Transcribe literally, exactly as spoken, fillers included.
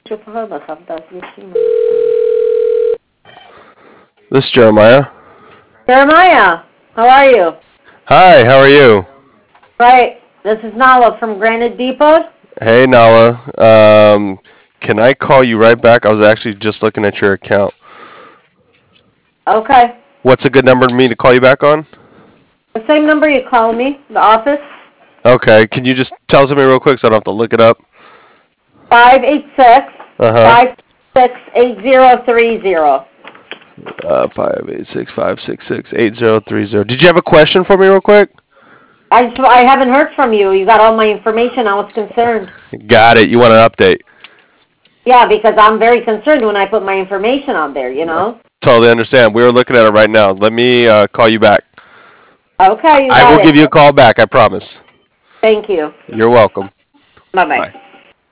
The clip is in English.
This is Jeremiah. Jeremiah, how are you? Hi, how are you? Right, this is Nala from Granite Depot. Hey, Nala. Um, can I call you right back? I was actually just looking at your account. Okay. What's a good number to me to call you back on? The same number you called me, the office. Okay, can you just tell it to me real quick so I don't have to look it up? five eight six, Uh-huh. five six eight zero three zero. Uh, five eight six five six six eight zero three zero. Did you have a question for me real quick? I, just, I haven't heard from you. You got all my information. I was concerned. Got it. You want an update? Yeah, because I'm very concerned when I put my information on there, you know? Totally understand. We were looking at it right now. Let me uh, call you back. Okay, you I got will it. give you a call back, I promise. Thank you. You're welcome. Bye-bye. Bye.